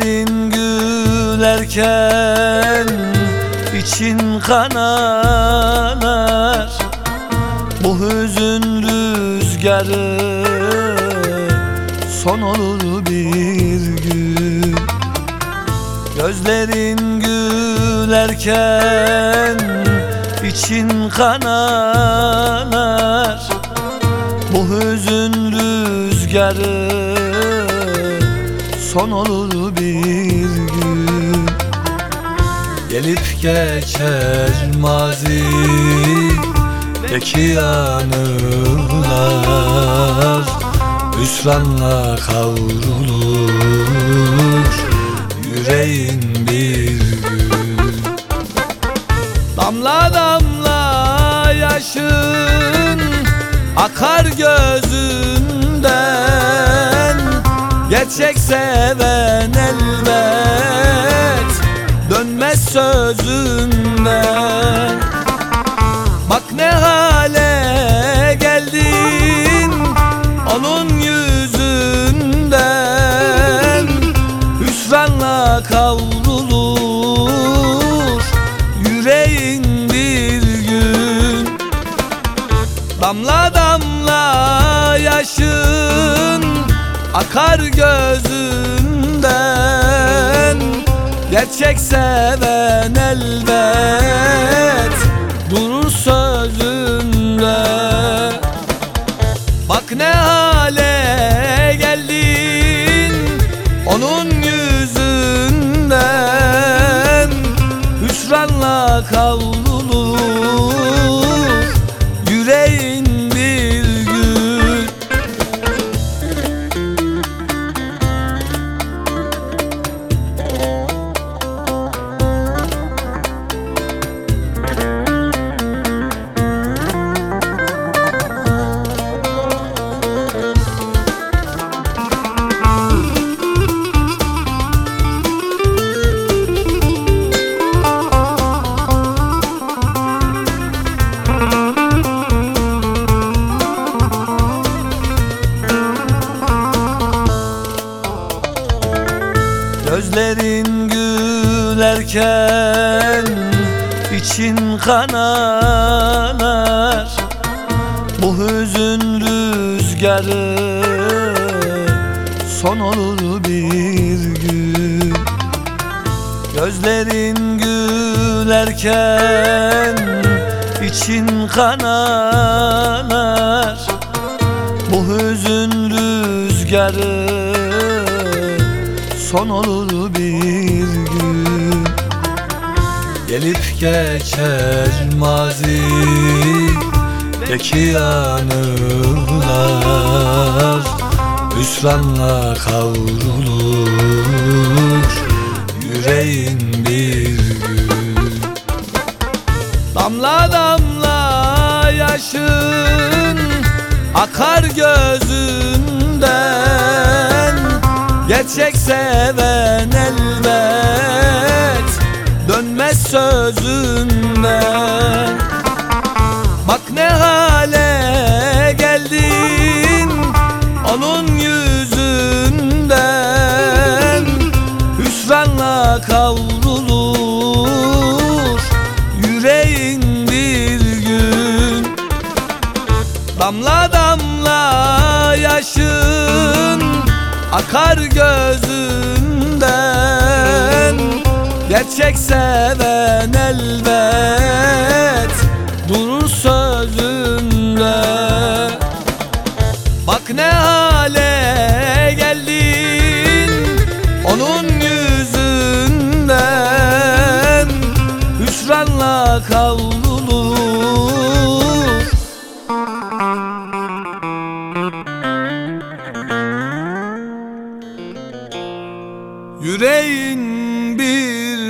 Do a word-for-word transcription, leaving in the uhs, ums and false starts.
Gözlerin gülerken için kanalar, bu hüzün rüzgarı son olur bir gün. Gözlerin gülerken için kanalar, bu hüzün rüzgarı son olur bir gün. Gelip geçer mazideki anılar, hüsranla kavrulur yüreğin bir gün. Damla damla yaşın akar gözünden, gerçek seven elbet dönmez sözünden. Bak ne hale geldin onun yüzünden, hüsranla kavrulur yüreğin bir gün. Damla damla yaşın akar gözünden, gerçek seven elbet durur sözünde. Bak ne hale geldin onun yüzünden, hüsranla kavrulur yüreğin bir gün. Gözlerin gülerken için kanalar, bu hüzün rüzgarı son olur bir gün. Gözlerin gülerken için kanalar, bu hüzün rüzgarı son olur bir gün. Gelip geçer mazideki anılar, hüsranla kavrulur yüreğin bir gün. Damla damla yaşın akar gözünden, gerçek seven elbet dönmez sözünden. Bak ne hale geldin onun yüzünden, hüsranla kavrulur yüreğin bir gün. Damla damla yaşın akar gözünden, gerçek seven elbet durur sözünde. Bak ne hale geldin onun yüzünden, hüsranla kavrulur yüreğin bir